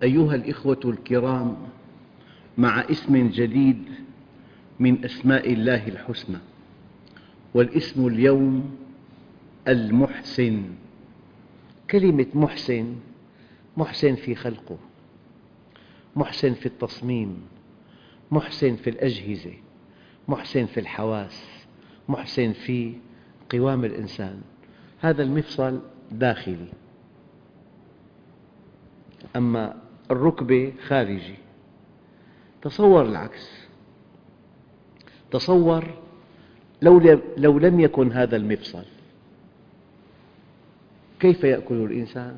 أيها الإخوة الكرام، مع اسم جديد من أسماء الله الحسنى، والاسم اليوم المحسن. كلمة محسن، محسن في خلقه، محسن في التصميم، محسن في الأجهزة، محسن في الحواس، محسن في قوام الإنسان. هذا المفصل داخلي، أما الركبة خارجي. تصور العكس، تصور لو لم يكن هذا المفصل، كيف يأكل الإنسان؟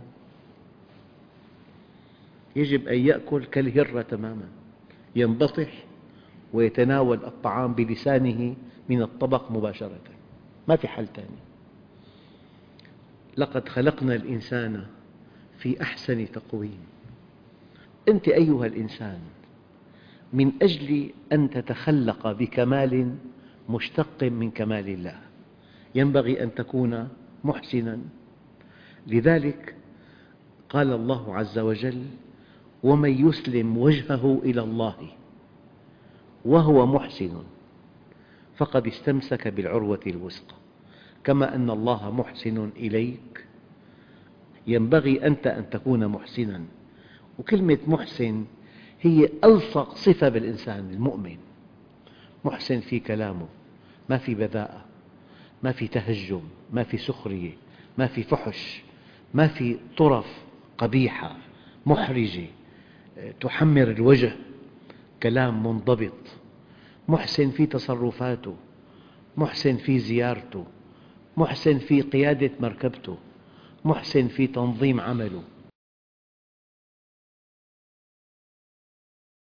يجب أن يأكل كالهرة تماماً، ينبطح ويتناول الطعام بلسانه من الطبق مباشرة، ما في حل ثاني. لقد خلقنا الإنسان في أحسن تقويم. أنت أيها الإنسان، من أجل أن تتخلق بكمال مشتق من كمال الله ينبغي أن تكون محسناً. لذلك قال الله عز وجل: ومن يسلم وجهه إلى الله وهو محسن فقد استمسك بالعروة الوثقى. كما أن الله محسن إليك، ينبغي أنت أن تكون محسناً. وكلمة محسن هي ألصق صفة بالإنسان المؤمن. محسن في كلامه، ما في بذاءة، ما في تهجم، ما في سخرية، ما في فحش، ما في طرف قبيحة محرجة تحمر الوجه، كلام منضبط. محسن في تصرفاته، محسن في زيارته، محسن في قيادة مركبته، محسن في تنظيم عمله،